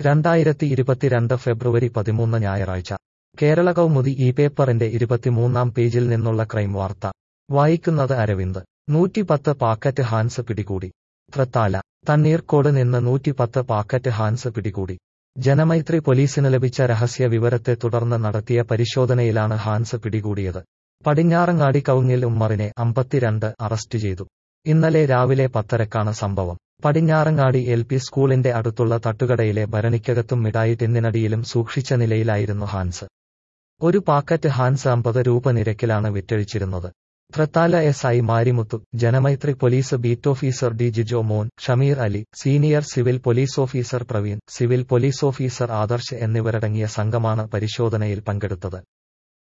2022 ഫെബ്രുവരി 13 ഞായറാഴ്ച കേരള കൗമുദി ഈ പേപ്പറിന്റെ 23-ാം പേജിൽ നിന്നുള്ള ക്രൈം വാർത്ത വായിക്കുന്നത് അരവിന്ദ്. 110 പാക്കറ്റ് ഹാൻസ് പിടികൂടി. തൃത്താല. തണ്ണീർക്കോട് നിന്ന് 110 പാക്കറ്റ് ഹാൻസ് പിടികൂടി. ജനമൈത്രി പോലീസിന് ലഭിച്ച രഹസ്യ വിവരത്തെ തുടർന്ന് നടത്തിയ പരിശോധനയിലാണ് ഹാൻസ് പിടികൂടിയത്. പടിഞ്ഞാറങ്ങാടി കവുങ്ങിൽ ഉമ്മറിനെ 52 അറസ്റ്റ് ചെയ്തു. ഇന്നലെ രാവിലെ 10:30-ക്കാണ് സംഭവം. പടിഞ്ഞാറങ്ങാടി LP സ്കൂളിന്റെ അടുത്തുള്ള തട്ടുകടയിലെ ഭരണിക്കകത്തും മിഠായി ടിന്നിനടിയിലും സൂക്ഷിച്ച നിലയിലായിരുന്നു ഹാൻസ്. ഒരു പാക്കറ്റ് ഹാൻസ് 50 രൂപ നിരക്കിലാണ് വിറ്റഴിച്ചിരുന്നത്. Thrithala SI Marimuthu, Janamaithri police beat officer D Jijo Mon, Shameer Ali, senior civil police officer Praveen, civil police officer Adarsh എന്നിവരടങ്ങിയ സംഘമാണ് പരിശോധനയിൽ പങ്കെടുത്തത്.